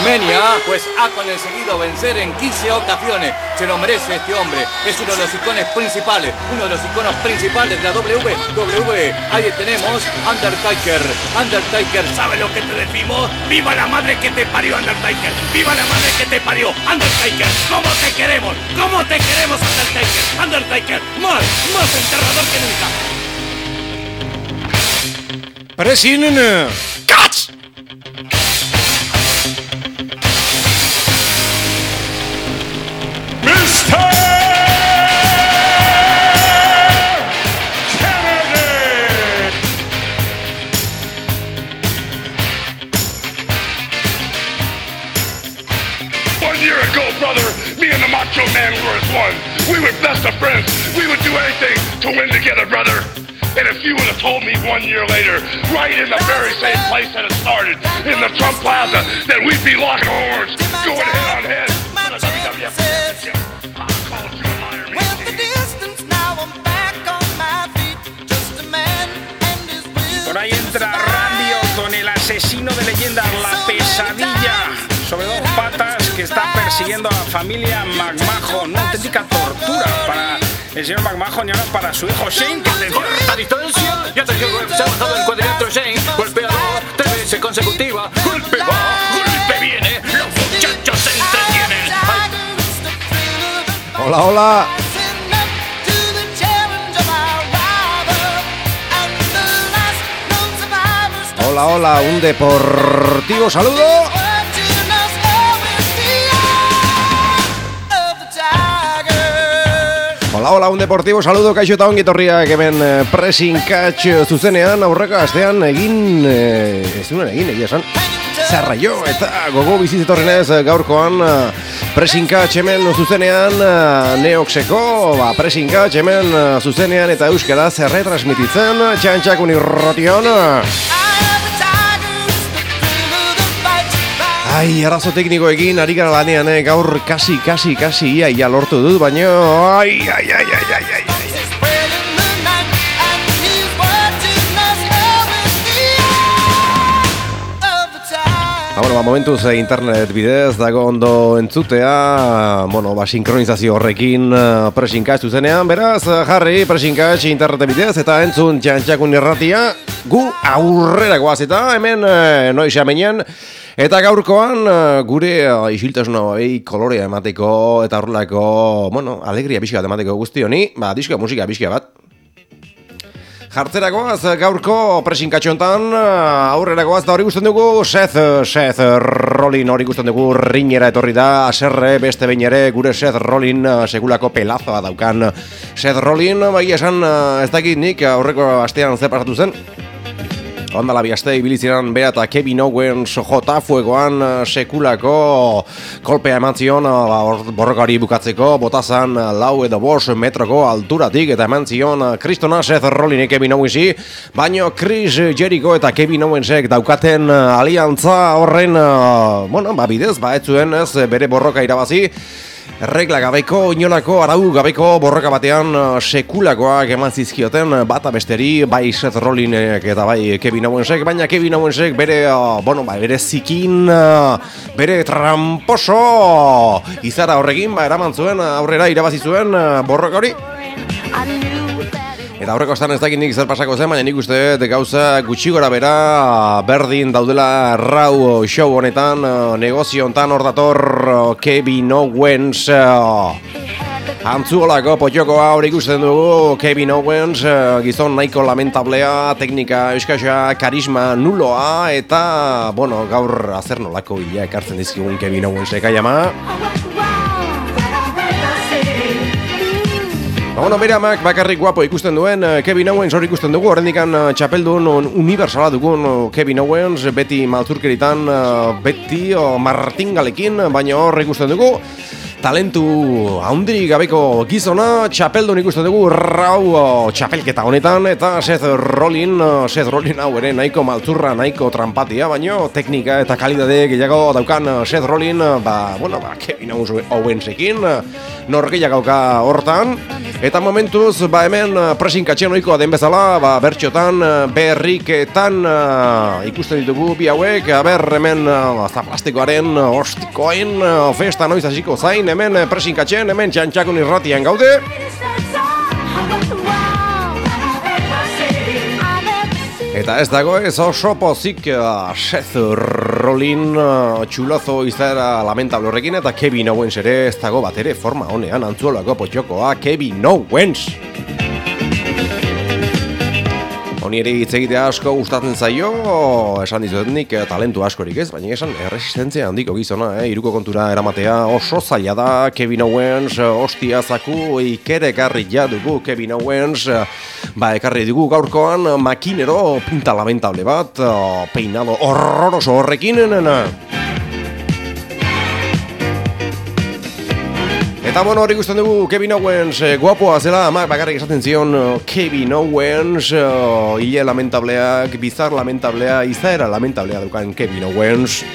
WrestleMania, pues ha conseguido vencer en 15 ocasiones. Se lo merece este hombre. Es uno de los iconos principales, de la WWE. Ahí tenemos Undertaker. Undertaker, ¿sabe lo que te decimos? ¡Viva la madre que te parió, Undertaker! ¡Viva la madre que te parió, Undertaker! ¿Cómo te queremos? ¿Cómo te queremos, Undertaker? Undertaker, más enterrador que nunca. Pressing Catch! Macho Man were as one. We were best of friends. We would do anything to win together, brother. And if you would have told me 1 year later, right in the very same place that it started, in the Trump Plaza, that we'd be locking horns, going head on head for the WWF Championship, I'd have called you a liar. Well, the distance now I'm back on my feet, just a man and his will. Por ahí entra Randy Orton, el asesino de leyendas, la pesadilla sobre dos patas que está persiguiendo a la familia McMahon. Una auténtica tortura para el señor McMahon y ahora para su hijo Shane, que desde esta distancia ya se ha bajado el cuadrilátero Shane. Golpeador, 3 veces consecutiva. Golpe va, golpe viene. Los muchachos se entretienen. Ay. Hola, hola. Hola, hola, un deportivo saludo. Hola, un deportivo saludo, kaixo eta ongi etorriak hemen Pressing Catch zuzenean, aurreko astean egin, ez duen egin, egia esan, zarraio eta gogo bizizetorrenez gaurkoan Pressing Catch hemen zuzenean, Neoxeko, Pressing Catch hemen zuzenean eta euskaraz erretransmititzen, txantxakun irration. Ai, arazo teknikoekin ari gara lanean, gaur kasi ia lortu dut, baina ai. Momentuz internet bidez dago ondo entzutea, sinkronizazio horrekin Pressing Catch zuzenean, beraz, jarri Pressing Catch internet bidez eta entzun txantxakun irratia, gu aurrerakoaz eta hemen noiz amenean. Eta gaurkoan gure isiltasuna kolorea emateko eta horrelako, alegria pixka bat emateko guzti honi, disko musika pixka bat. Jartzerakoaz gaurko Pressing Catch hontan aurrerakoaz da hori gusten dugu Seth Rollins hori gusten dugu ringera etorri da, aserre beste behin ere gure Seth Rollins sekulako pelazoa daukan Seth Rollins, bai esan ez dakit nik aurreko astean zer pasatu zen. Ondala biaste ibiliziran bera eta Kevin Owens jota fuegoan sekulako kolpea eman zion borrokari bukatzeko, botazan 4 edo 5 metroko alturatik eta eman zion kristona Seth Rollinsek Kevin Owensi, baino Chris Jericho eta Kevin Owensek daukaten aliantza horren bidez, ez zuen ez bere borroka irabazi. Regla gabeko, inolako arau gabeko borroka batean sekulakoak eman zizkioten bata besteri, bai Seth Rollinsek eta bai Kevin Owensek, baina Kevin Owensek bere, bere zikin, bere tramposo izara horrekin, eraman zuen, aurrera irabazi zuen borroka hori. Eta aurreko estan ez dakit nik zer pasako zen, baina nik uste gauza gutxi gora bera berdin daudela Raw show honetan, negozio honetan hor dator Kevin Owens. Antzuolako potxokoa hori ikusten dugu Kevin Owens, gizon nahiko lamentablea, teknika euskaxa, karisma nuloa, eta, gaur azer nolako hila ekartzen dizkigun Kevin Owensek aiama. Bere amak bakarrik guapo ikusten duen Kevin Owens hori ikusten dugu, horrendikan txapeldun universala dugun Kevin Owens, beti maltzurkeritan, beti martingalekin, baina hor ikusten dugu. talentu handirik gabeko gizona, txapeldun ikusten dugu rau txapelketa honetan, eta Seth Rollin hau ere nahiko maltzurra, nahiko trampatia, baino teknika eta kalidade gehiago daukan Seth Rollin, Kevin Owensekin, norgehiagauka hortan, eta momentuz, hemen presinkatxen oikoa den bezala, bertxotan, berriketan ikusten ditugu bi hauek, hemen zaplastikoaren ostikoen festa noiz hasiko zain, hemen presinkatxen, hemen txantxakun irratian gaude. Eta ez dago ez oso pozik Seth Rollin txulazo izaera lamentable horrekin, eta Kevin Owens ere ez dago bat ere forma honean antzuolako potxokoa Kevin Owens. Honi ere hitz egitea asko gustatzen zaio, esan dizuetnik talentu askorik ez, baina esan erresistentzia handiko gizona, iruko kontura eramatea oso zaila da. Kevin Owens, ostia zaku, ekarri ja dugu Kevin Owens, ekarri dugu gaurkoan makinero pinta lamentable bat, peinado horroroso horrekin, Eta hori ikusten dugu Kevin Owens guapoa zela, bakarrik esaten zion Kevin Owens, hile lamentableak, bizar lamentablea, izaera lamentablea dukan Kevin Owens.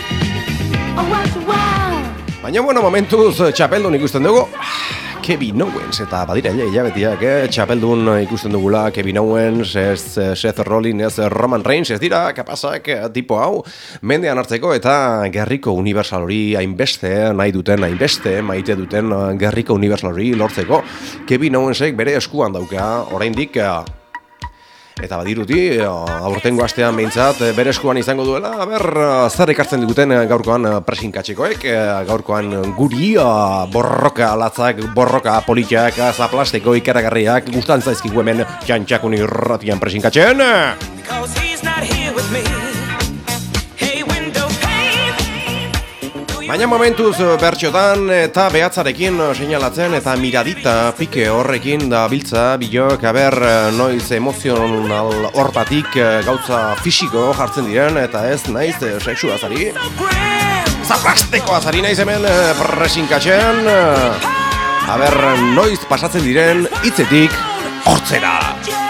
Baina momentuz txapeldun ikusten dugu Kevin Owens, eta badira hilabetiak, txapeldun ikusten dugula Kevin Owens, ez Seth Rollin, ez Roman Reigns, ez dira kapazak tipo hau mendean hartzeko, eta gerriko universal hori hainbeste nahi duten, hainbeste maite duten gerriko universal hori lortzeko. Kevin Owensek bere eskuan dauka oraindik, eta badiruti, aurtengo astean behintzat, bere eskuan izango duela, zer ekartzen diguten gaurkoan presinkatxekoek, gaurkoan guri, borroka latzak, borroka politiak, zaplasteko ikeragarriak, gustan zaizkigu hemen txantxakun irratian presinkatxen. Baina momentuz bertxotan eta behatzarekin seinalatzen eta miradita pike horrekin da biltza bilok, noiz emozional hortatik gauza fisiko jartzen diren, eta ez naiz sexu azari. Zaplasteko azari naiz hemen presinkatxen, noiz pasatzen diren hitzetik hortzera.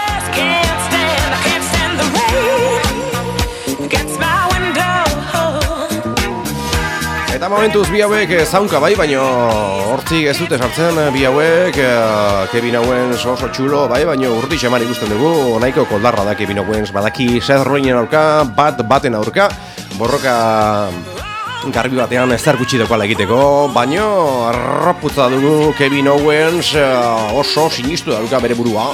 Eta momentuz bi hauek zaunka bai, baina hortzik ez dute sartzen bi hauek, Kevin Owens oso txulo bai, baina urdi xamar ikusten dugu, nahiko koldarra da Kevin Owens, badaki Seth Rollinen aurka, baten aurka, borroka garbi batean ezer gutxi daukala egiteko, baina arraputza dugu Kevin Owens oso sinistu dauka bere burua.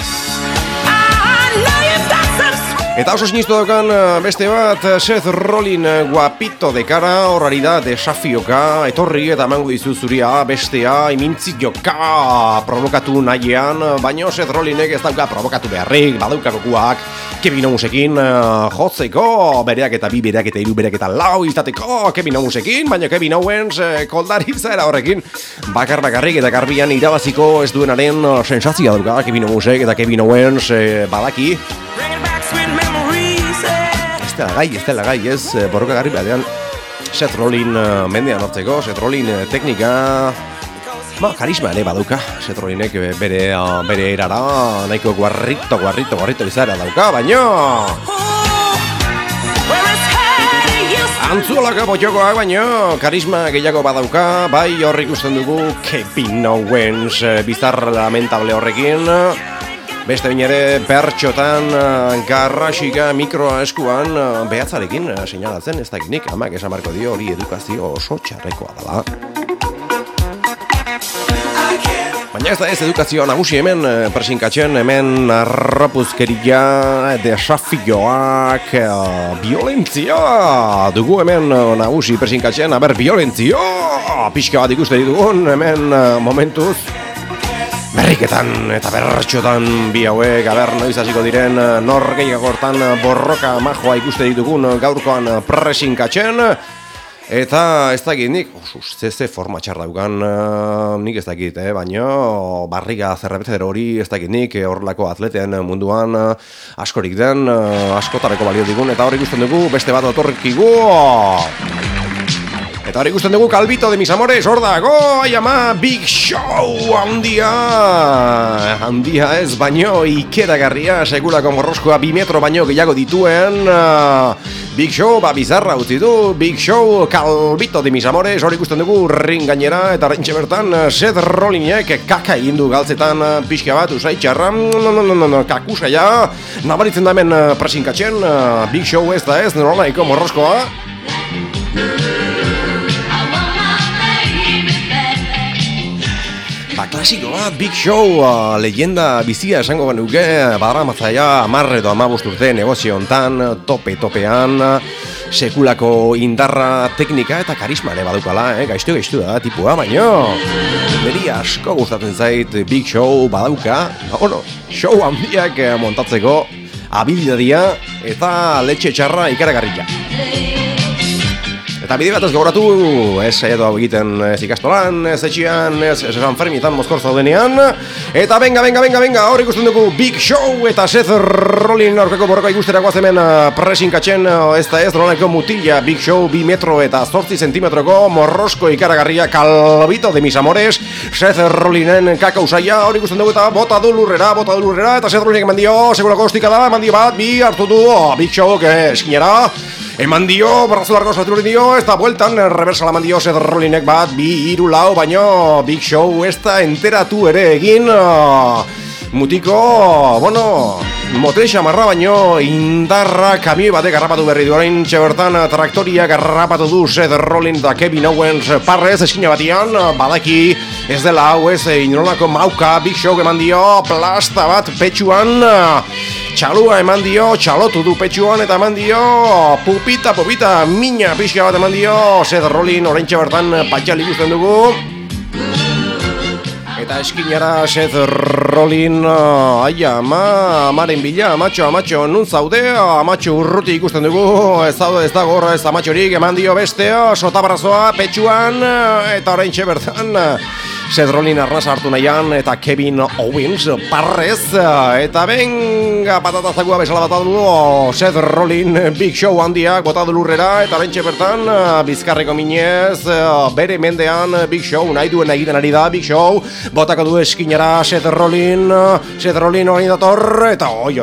Eta oso sinistu daukan beste bat, Seth Rollin guapito de cara, horari da desafioka, etorri eta emango dizu zuria bestea, imintzioka provokatu nahian, baina Seth Rollinek ez dauka provokatu beharrik, badaukakokuak Kevin Owensekin jotzeko, bereak eta bi, bereak eta hiru, bereak eta lau izateko Kevin Owensekin, baina Kevin Owens koldari zaera horrekin bakarrik eta garbian irabaziko ez duenaren sensazioa dauka Kevin Owensek, eta Kevin Owens badaki ez dela gai, ez borroka garri batean Seth Rollin mendean hartzeko. Seth Rollin teknika, karisma ere badauka Seth Rollinek bere erara, nahiko guarrito izara dauka, baina antzuolaka potxokoak, baina karisma gehiago badauka, bai horrik ikusten dugu Kevin Owens bizar lamentable horrekin. Beste bain ere pertxotan garrasika mikroa eskuan behatzarekin seinalatzen, ez dakinik, amak esan marko dio hori edukazio oso txarrekoa dela. Baina ez da ez edukazio nagusi hemen presinkatxen, hemen arrapuzkeria, desafioak, violentzia dugu hemen nagusi presinkatxen, violentzia pixka bat ikusten ditugun hemen momentuz. Berriketan eta bertxotan bi hauek, noiz hasiko diren norgehiago hortan borroka majoa ikuste ditugun gaurkoan presinkatxen. Eta ez dakit nik, ze forma txar daukan, nik ez dakit, baina barriga zerrebezer hori ez dakit nik, horrelako atleten munduan askorik den, askotareko balio digun, eta hori ikusten dugu beste bat otorkigu. Eta hori ikusten dugu Calvito de mis amores, hor dago, ai ama, Big Show handia ez baino ikeragarria, sekulako morroskoa 2 metro baino gehiago dituen Big Show, bizarra utzi du, Big Show, Calvito de mis amores, hori ikusten dugu ring gainera, eta rentxe bertan Seth Rollinek kaka egin du galtzetan pixka bat, usai txarra, kakusa ja, nabaritzen da hemen presinkatzen, Big Show ez da ez, nolaiko morroskoa. Klasikoa, Big Show, leyenda bizia esango genuke, badaramazzaia 10 edo 15 urte negozio hontan, topean, sekulako indarra, teknika eta karisma ere badukala, gaiztu da tipua, baino niri asko gustatzen zait Big Show badauka, show handiak montatzeko habilidadia eta letxe txarra ikaragarria. Eta bide bat ez gauratu, ez saiatu hau egiten ez ikastolan, ez etxian, ez San Fermitan mozkor zaudenean. Eta venga, hor ikusten dugu Big Show eta Seth Rollin aurkeko borroka ikustera guazemen presinkatzen, ez da ez, nolako mutila Big Show 2 metro eta 8 zentimetroko morrosko ikaragarria Calvito de mis amores, Seth Rollinen kaka usaia, hor ikusten dugu eta bota du lurrera, eta Seth Rollinek eman dio, segurako ostika da, eman dio bat, bi hartu du, Big Show, eskinera. Eman dio, brazo largo saltu dio, ez da bueltan, reversa la eman dio Seth Rollinek bat, 2, 3, 4, baino Big Show ez da enteratu ere egin, mutiko, motel xamarra baino indarra kamioi batek garrapatu berri du, orain txebertan traktoriak garrapatu du Seth Rollin eta Kevin Owens parrez eskina batian, badaki ez dela hau ez, inolako mauka Big Show eman dio, plasta bat petxuan, txalua eman dio, txalotu du petxuan eta eman dio, pupita, mina pixka bat eman dio, Seth Rollin oraintxe bertan patxal ikusten dugu. Eta eskinara Seth Rollin, amaren bila, amatxo, nun zaude, amatxo urruti ikusten dugu, ez dago horra ez amatxorik, eman dio bestea, sotabarazoa petxuan, eta oraintxe bertan Seth Rollin arnasa hartu nahian eta Kevin Owens parrez, eta benga patatazakua bezala batadu Seth Rollin Big Show handiak botadu lurrera, eta oraintxe bertan bizkarreko minez bere mendean Big Show nahi duen egiten ari da. Big Show botako du eskinara Seth Rollin hori dator, eta oi.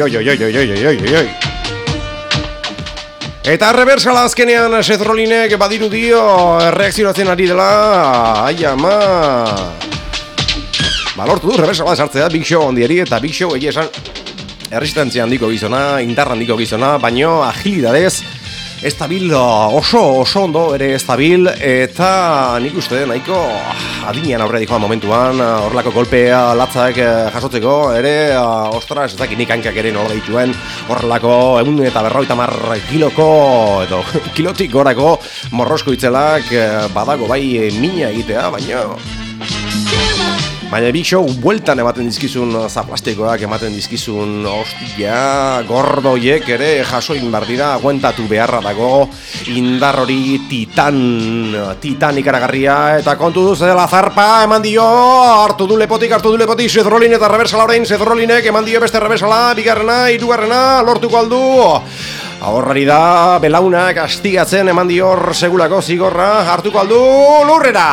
Eta reversala azkenean Seth Rollinek badiru dio reakzionatzen ari dela, lortu du reversala sartzea Big Show handiari, eta Big Show egia esan erresistentzia handiko gizona, indar handiko gizona, baino agilidadez estabil, oso ondo ere estabil, eta nik uste nahiko adinean aurre dikoan momentuan, horrelako kolpea latzak jasotzeko ere, ostras, ez dakit nik hankak ere nola dituen, horrelako 150 kiloko, edo kilotik gorako morrosko itzelak badago bai mina egitea, baina Big Show bueltan ematen dizkizun zaplastikoak, ematen dizkizun ostia, gordoiek ere jasoin behar dira, aguantatu beharra dago, indar hori titan ikaragarria, eta kontu duz dela zarpa, eman dio, hartu du lepotik, Seth Rollin eta reversala orain, Seth Rollinek eman dio beste reversala, bigarrena, hirugarrena, lortuko aldu. Ahorrari da, belauna kastigatzen eman dio segulako zigorra, hartuko aldu lurrera.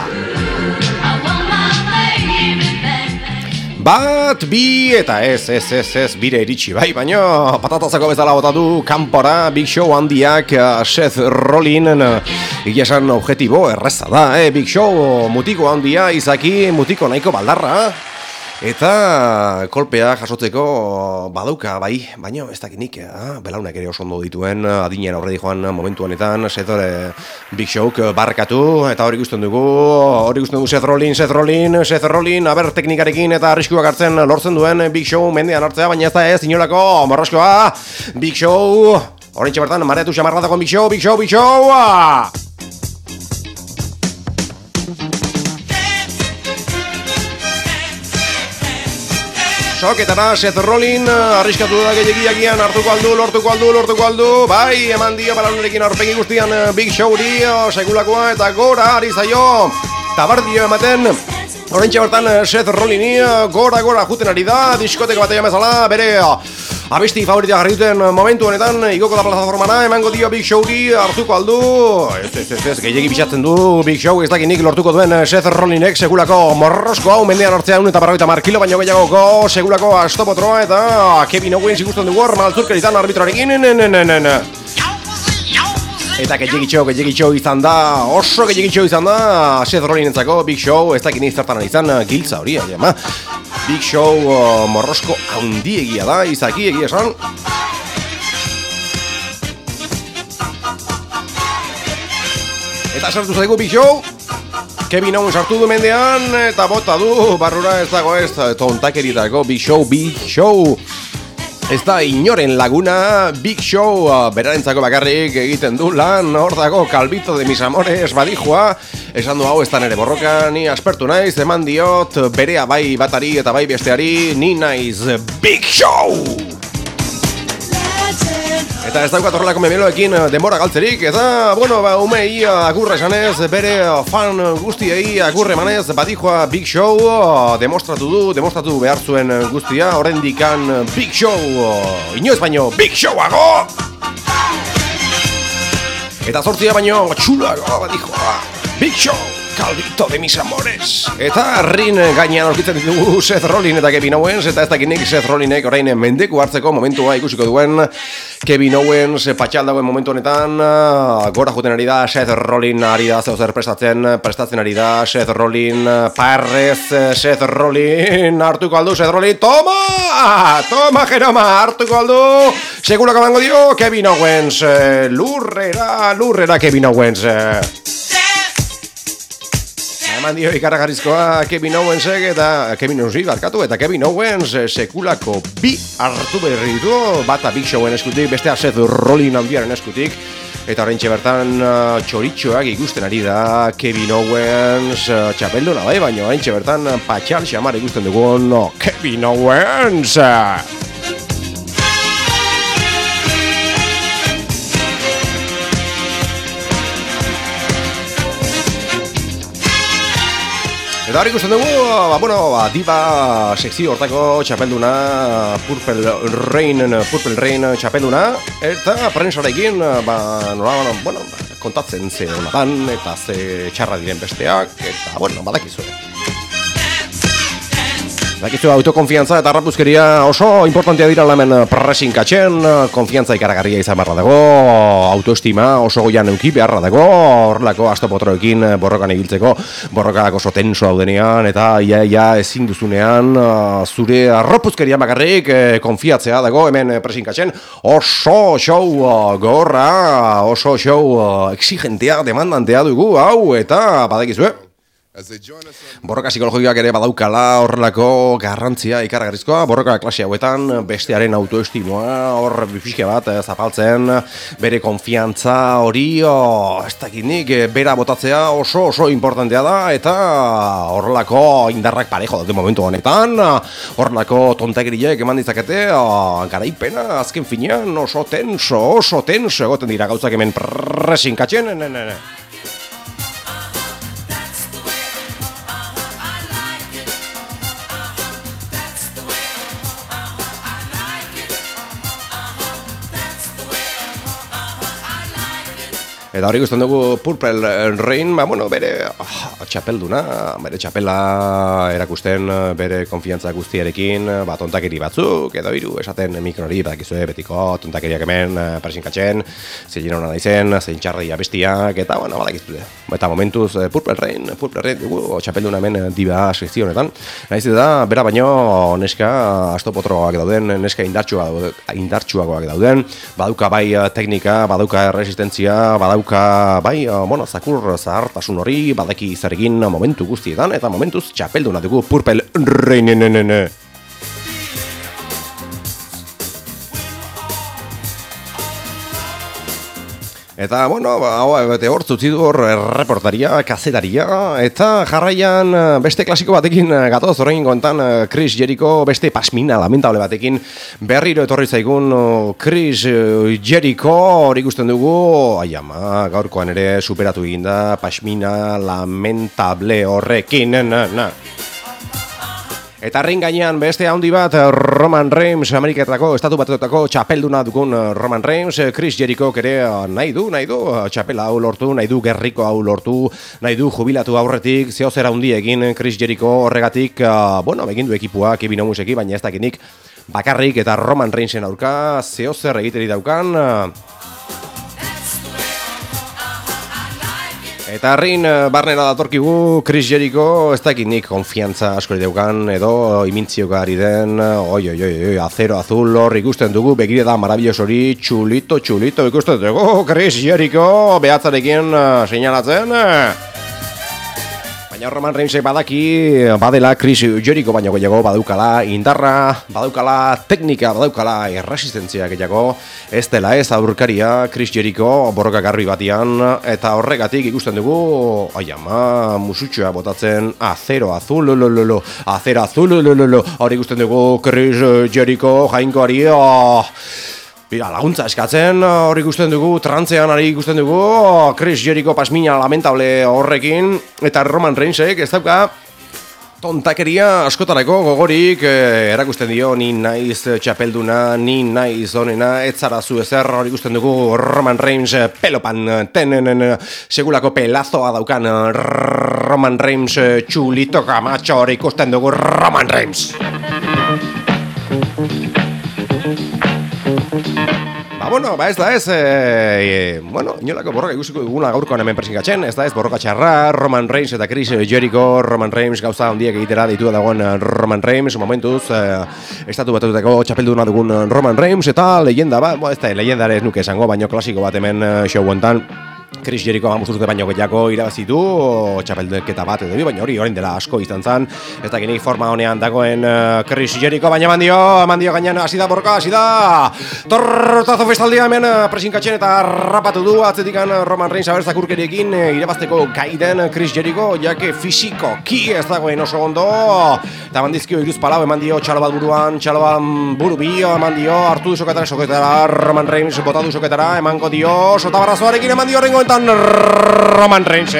Bat, bi, eta ez, bire iritsi bai, baina patatazako bezala botatu kanpora Big Show handiak Seth Rollin, egia esan objetibo erreza da, Big Show mutiko handia, izaki mutiko nahiko baldarra, eta kolpea jasotzeko badauka bai, baina ez dakinik, belaunak ere oso ondo dituen, adinen aurredi joan momentu honetan, Big Show barkatu, eta hori ikusten dugu Seth Rollin, aber teknikarekin eta arriskuak hartzen lortzen duen Big Show mendean hartzea, baina ez da ez, inolako morroskoa, Big Show, horrentxe bertan, mareatu xamarra dagoen Big Show, Soketara Seth Rollin arriskatu da gehiagiagian hartuko aldu, bai, eman dio balanurekin aurpegi guztian Big Show-ri, segulakoa eta gora ari zaio, tabardio ematen, horrentxe bertan Seth Rollini, gora juten ari da, diskoteko batean bezala, bere abesti favorita jarri duten momentu honetan, igoko da plataformana, emango dio Big Show-ri, hartuko aldu, ez, gehiagi bisatzen du Big Show, ez dakinik lortuko duen Seth Rollinek, segulako morrosko hau mendean hartzea 150 kilo baino gehiagoko, segulako astopotroa, eta Kevin Owens ikusten dugu hor, maltzurkeritan arbitroarekin, eta gehiagitxo izan da, oso gehiagitxo izan da, Seth Rollinentzako Big Show, ez dakinik zertan izan giltza hori, Big Show morrosko handiegia da, izaki egia esan. Eta sartu zaigu Big Show, Kevin Owens sartu du mendean, eta bota du, barrura ez dago ez, tontakeritako Big Show. Ez da inoren laguna, Big Show berarentzako bakarrik egiten du lan, hor dago Calvito de mis amores badijua, esan du hau ez da nere borroka, ni aspertu naiz, eman diot, berea bai batari eta bai besteari, ni naiz Big Show! Eta ez daukat horrelako memeloekin denbora galtzerik, eta, umei agurra esanez, bere fan guztiei agurre emanez, badijua Big Show, demostratu behar zuen guztia, horrendikan Big Show, inoiz baino Big Showago! Eta zortzia baino txulago, badijua Big Show! Calvito de mis amores. Eta rin gainean aurkitzen ditugu Seth Rollin eta Kevin Owens, eta ez dakinik Seth Rollinek orain mendeku hartzeko momentua ikusiko duen. Kevin Owens patxal dagoen momentu honetan, gora joten ari da, Seth Rollin ari da zeuzer prestatzen ari da, Seth Rollin, parrez, Seth Rollin, hartuko aldu, Seth Rollin, toma Jeroma, hartuko aldu, segurako bango dio, Kevin Owens, lurrera Kevin Owens. Eman dio ikaragarrizkoa Kevin Owensek eta Kevin Owens sekulako bi hartu berri ditu, bata Big Showen eskutik, bestea Seth Rollin handiaren eskutik, eta horreintxe bertan txoritxoak ikusten ari da Kevin Owens txapelduna bai, baina horreintxe bertan patxal xamar ikusten dugun Kevin Owens. Eta hori ikusten dugu, diva sekzio hortako txapelduna, Purple Rain txapelduna, eta prensarekin, kontatzen ze honatan, eta ze txarra diren besteak, eta, badakizu. Dakizu, autokonfiantza eta rapuzkeria oso importantea dira hemen pressing katxen, konfiantza ikaragarria izan beharra dago, autoestima oso goian euki beharra dago, horrelako astopotroekin borrokan ibiltzeko, borrokak oso tenso daudenean, eta ia ezin duzunean zure rapuzkeria bakarrik konfiatzea dago hemen pressing katxen, oso show gorra, oso show exigentea, demandantea dugu, hau, eta badakizue. Borroka psikologikoak ere badaukala horrelako garrantzia ikaragarrizkoa, borroka klase hauetan bestearen autoestimoa hor pixke bat zapaltzen, bere konfiantza hori ez dakinik bera botatzea oso importantea da, eta horrelako indarrak parejo daude momentu honetan, horrelako tontakeriek eman ditzakete garaipena azken finean oso tenso egoten dira gauzak hemen pressing katxen. Eta hori guztan dugu Purple Rain, bere txapelduna, bere txapela erakusten, bere konfiantza guztiarekin, tontakeri batzuk, edo hiru esaten mikrori, badakizue betiko tontakeriak hemen, presinkatzen, zein hona naizen, zein txarria bestiak, eta badakizue. Eta momentuz Purple Rain dugu txapelduna hemen diba sekzionetan. Naiz da, bera baino neska astopotroak dauden, neska indartsuagoak dauden, baduka bai teknika, baduka resistentzia, badauka zakur zahartasun hori, badaki zarekin momentu guztietan, eta momentuz txapelduna dugu Purple Rain. Eta, hor zutzi du reportaria, kazetaria, eta jarraian beste klasiko batekin gatoz horrein kontan Chris Jericho, beste pasmina lamentable batekin berriro etorri zaigun Chris Jericho, hori ikusten dugu, gaurkoan ere superatu eginda pasmina lamentable horrekin, Eta ring gainean beste handi bat Roman Reigns, Ameriketako estatu batuetako txapelduna dukun Roman Reigns, Chris Jericho ere nahi du txapela hau lortu, nahi du gerriko hau lortu, nahi du jubilatu aurretik, zehozer handi egin Chris Jericho horregatik, egin du ekipua, Kevin Owenseki, baina ez dakinik bakarrik eta Roman Reignsen aurka zehozer egiteri daukan. Eta harrin barnera datorkigu Chris Jericho, ez dakit nik konfiantza askori daukan edo imintzioko ari den, acero azul hor ikusten dugu, begire da maravillos hori, txulito ikusten dugu Chris Jericho behatzarekin seinalatzen. Baina Roman Reignsek badaki, badela Chris Jericho baino gehiago, badaukala indarra, badaukala teknika, badaukala erresistentzia gehiago, ez dela ez aurkaria Chris Jericho borroka garbi batian, eta horregatik ikusten dugu, musutxoa botatzen, acero azul, hori ikusten dugu Chris Jericho jainkoari, laguntza eskatzen, hori ikusten dugu, trantzean hori ikusten dugu, Chris Jericho pasmina lamentable horrekin, eta Roman Reignsek ez dauka tontakeria askotarako gogorik erakusten dio, ni naiz txapelduna, ni naiz onena, ez zara zu ezer, hori ikusten dugu Roman Reigns pelopan, tenen segulako pelazoa daukan Roman Reigns txulito kamatxo, hori ikusten dugu Roman Reigns. Ez da ez, inolako borroka ikusiko duguna gaurkoan hemen presinkatzen, ez da ez borroka txarra, Roman Reigns eta Chris Jericho, Roman Reigns gauza handiak egitera deitua dagoen Roman Reigns, momentuz, estatu batutako txapelduna dugun Roman Reigns, eta leyenda bat, ez da, leyenda ere ez nuke esango, baino klasiko bat hemen show hontan. Chris Jericho urte baino gehiago irabazitu, txapeldeketa bat edo baina hori orain dela asko izan zen. Ez dakinik forma honean dagoen Chris Jericho, baina eman dio gainean hasi da borroka, hasi da! Tortazo festaldia hemen presinkatzen eta rapatu du atzetikan Roman Reigns abertzakurkeriekin irabazteko gaiden Chris Jericho, jake fisikoki ez dagoen oso ondo. Eta eman dizkio iruz palau, eman dio txalo bat buruan, txalo bat buru bio, eman dio hartu du soketara, Roman Reigns botatu soketara, emango dio, sotabarrazoarekin eman dio horrengo Roman Reigns.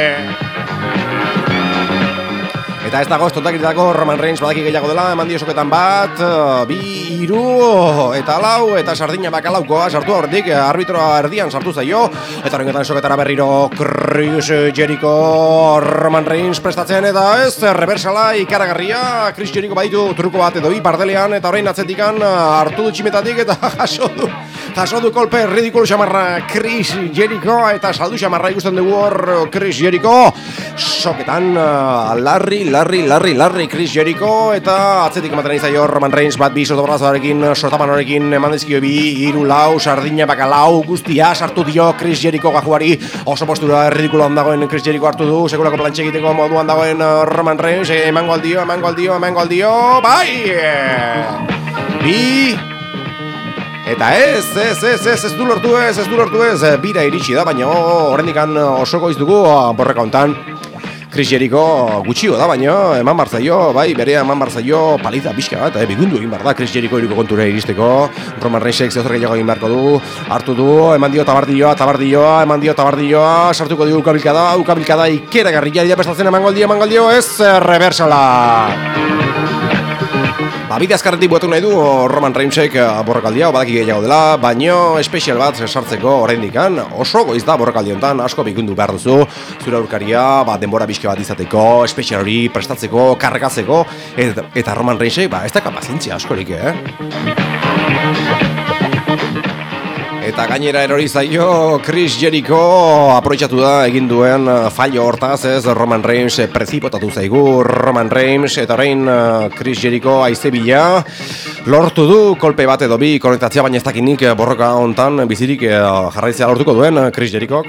Eta ez dago estontakitako Roman Reigns badaki gehiago dela, eman dio soketan bat, 2, 3 eta 4 eta sardina bakalaukoa sartu horretik, arbitroa erdian sartu zaio, eta horrengetan soketara berriro Chris Jericho, Roman Reigns prestatzen, eta ez, reversala ikaragarria, Chris Jericho baditu truko bat edo bardelean, eta horrein atzetikan hartu du tximetatik eta jaso du kolpe ridikulu xamarra Chris Jericho, eta saldu xamarra ikusten dugu hor Chris Jericho, soketan larri Chris Jericho, eta atzetik ematen izaio Roman Reigns bat bi sotobrazoarekin, sotamanorekin eman dizkio 2, 3, 4, sardina bakalau guztia sartu dio Chris Jericho gajuari, oso postura ridikuloan dagoen Chris Jericho hartu du, sekulako plantxe egiteko moduan dagoen Roman Reigns, emango aldio, bai! Bi! Eta ez du lortu ez, bira iritsi da, baina horrendikan oso goiz dugu borreka hontan. Chris Jericho gutxio da, baina eman barzaio, bai, berea eman barzaio paliza pixka bat, bigundu egin bar da Chris Jericho iruko kontura iristeko. Roman Reignsek zehozer gehiago egin beharko du, hartu du, eman dio tabardilloa, sartuko dio ukabilkada ikeragarria dira prestatzen emango aldio, ez, reversala. Bide azkarretik buetu nahi du Roman Reignsek borrokaldia, badaki gehiago dela, baino espezial bat sartzeko oraindikan oso goiz da borrokaldi honetan, asko bikundu behar duzu, zure aurkaria, denbora bizke bat izateko, espezial hori prestatzeko, karrekatzeko, eta Roman Reignsek, ez da pazientzia askorik, Eta gainera erori zaio Chris Jericho aprobetxatu da egin duen fallo hortaz, ez, Roman Reigns prezipotatu zaigu Roman Reigns, eta orain Chris Jericho aizebila lortu du kolpe bat edo bi konektatzea, baina ez dakinik borroka hontan bizirik jarraitzea lortuko duen Chris Jericho.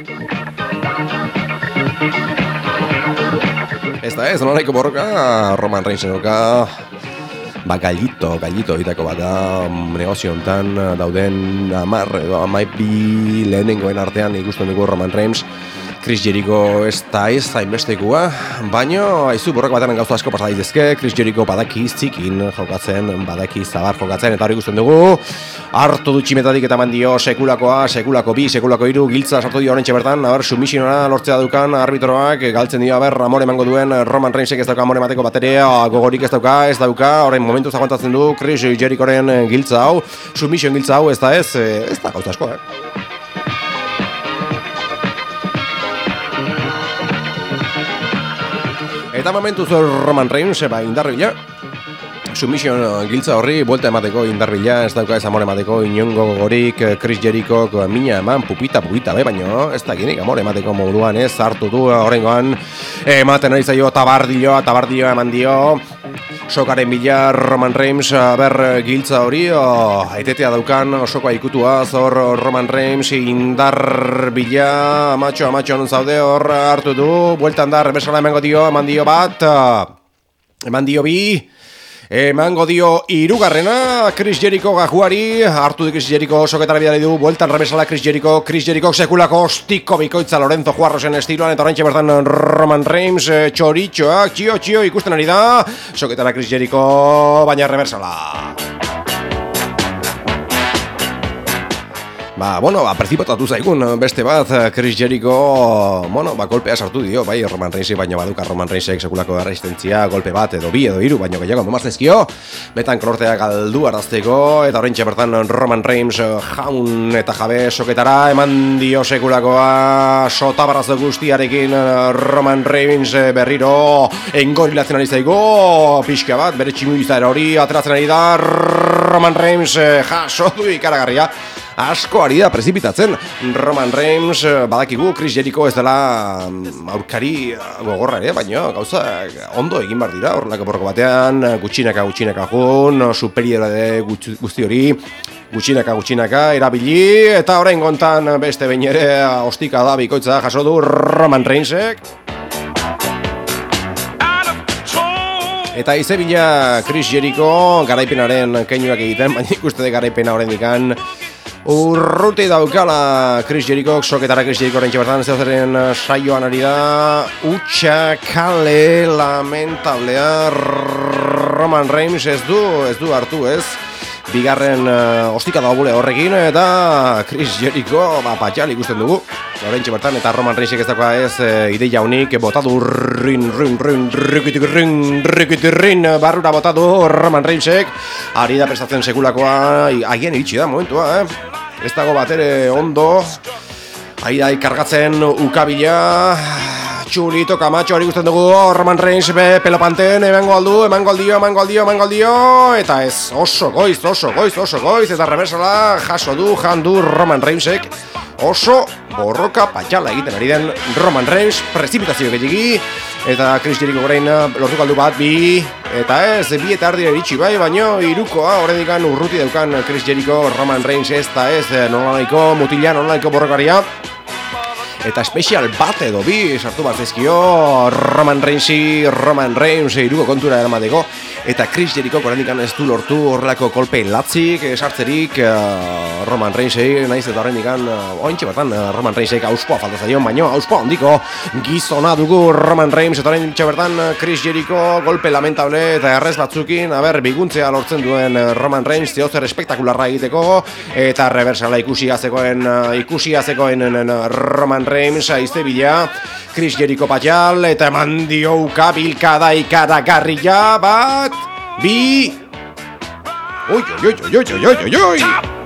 Ez da ez, nolaiko borroka Roman Reigns gallito egiteko bat da, negozio hontan dauden 10 edo 12 lehenengoen artean ikusten dugu Roman Reigns Chris Jericho ez da ez hainbestekoa, baina haizu borrak batean gauza asko pasa daitezke. Chris Jericho badaki zikin jokatzen, badaki zabar jokatzen, eta hori ikusten dugu hartu du tximetatik eta mandio sekulakoa, sekulako bi, sekulako hiru, giltza sartu dio orentxe bertan, submissiona lortzea dukan arbitroak, galtzen dio amore emango duen Roman Reignsek ez dauka amore emateko bateria, gogorik ez dauka, orain momentuz aguantatzen du Chris Jerichoren giltza hau, submission giltza hau, ez da gauza asko, Eta momentuz Roman Reigns indarrila submission giltza horri buelta emateko indarrila, ez dauka ez amore emateko inongo gogorik. Chris Jericho mina eman pupita baino ez da ginik amore emateko moduan ez hartu du horrengoan ematen ari zaio tabardilloa eman dio sokaren bila Roman Reigns giltza hori aitetea daukan osokoa ikutua zor Roman Reigns indar bila amatxo non zaude hor hartu du bueltan da rebesala emango dio eman dio bat eman dio bi emango dio hirugarrena Chris Jericho gajuari hartu du Chris Jericho soketara bidali du bueltan rebesala Chris Jericho sekulako ostiko bikoitza Lorenzo Juarrosen estiloan eta oraintxe bertan Roman Reigns txoritxoak txio ikusten ari da soketara Chris Jericho baina reversala Prezipotatu zaigun beste bat Chris Jericho golpea sartu dio bai Roman Reignsek baina baduka Roman Reignsek sekulako erresistentzia golpe bat edo bi edo hiru baino gehiago memaztezkio betan kolortea galdu arazteko eta oraintxe bertan Roman Reigns jaun eta jabe soketara eman dio sekulakoa sotabarazo guztiarekin Roman Reigns berriro engorilatzen ari zaigo pixka bat bere tximulizaera hori ateratzen ari da Roman Reigns jaso du ikaragarria asko ari da prezipitatzen Roman Reigns badakigu Chris Jericho ez dela aurkari gogorra ere, baina gauza ondo egin bar dira horrelako borroko batean gutxinaka jun superiore guzti hori gutxinaka erabili eta orain gontan beste behin ere ostika da bikoitza jaso du Roman Reignsek eta izebila Chris Jericho garaipenaren keinuak egiten baina ikuste garaipena horrendikan urruti daukala Chris Jericho, soketara Chris Jericho rentxe bertan zeozeren saioan ari da utxa kale lamentablea Roman Reigns ez du hartu ez bigarren ostika da bule horrekin eta Chris Jericho patxal ikusten dugu horrentxe bertan eta Roman Reignsek ez dagoa ez ideia honik botadu rikitik barrura botadu Roman Reignsek ari da prestatzen sekulakoa agian iritsi da momentua ez dago bat ere ondo ari da ikargatzen ukabila Chulito Camacho hori guztien dugu Roman Reigns pelopanten emango aldio eta ez oso goiz eta reversala jaso du jandu Roman Reignsek oso borroka patxala egiten ari den Roman Reigns prezipitazio gehiagi eta Chris Jericho gorein lortu galdu bat bi eta ez bi eta ardira iritsi bai baino irukoa horrendikan urruti daukan Chris Jericho Roman Reigns ez nolanaiko mutila nolanaiko borrokaria eta special bat edo bi sartu bat zezkio Roman Reigns iruko kontura eramateko eta Chris Jericho korendikan ez du lortu horrelako kolpe latzik sartzerik Roman Reignsei naiz eta horrendikan ointxe batan Roman Reignsek auspoa falta zaion baino auspoa ondiko gizona dugu Roman Reigns eta horrentxe bertan Chris Jericho golpe lamentable eta errez batzukin biguntzea lortzen duen Roman Reigns zeozer espektakularra egiteko eta reversala ikusiazekoen Roman Reigns aiztebila Chris Jericho patxal eta eman diouka bilkada ikaragarria bat bi oi